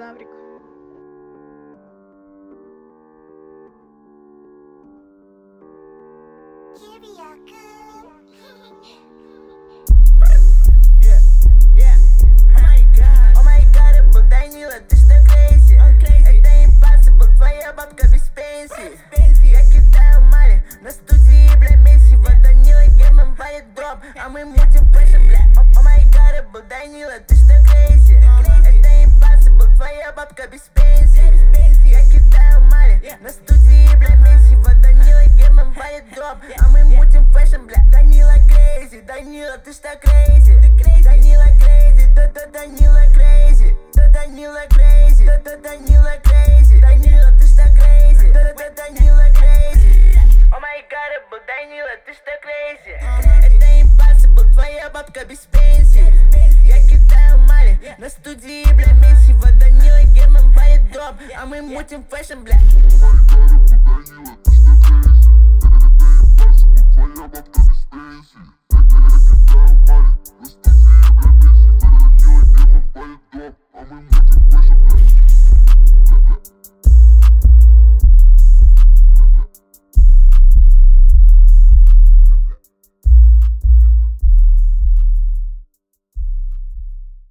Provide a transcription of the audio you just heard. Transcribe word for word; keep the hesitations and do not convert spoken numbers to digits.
динозаврик. Yeah, yeah. Oh my god, oh my god, but Данила, ты что crazy? Это impossible, твоя бабка без пенсии. Я кидаю мали на студии, бля, месиво. Данила геймом валит дроп, а мы мутим фэшн, бля. Oh my god, but Данила, ты что crazy? Это impossible, твоя бабка без пенсии. Я кидаю мали на студии, бля, месиво. Данила геймом валит дроп, а мы мутим фэшн, бля. Данила crazy, Данила, ты что crazy? Данила crazy, да-да, Данила crazy. Да Данила crazy, да-да, Данила crazy. Данила, ты что crazy? Да-да, Данила crazy. Oh my god, but Данила, ты что crazy? Это impossible, твоя бабка без пенсии. Я кидаю мали на студии, бля, месиво. Данила геймом валит дроп, а мы мутим фэшн, бля.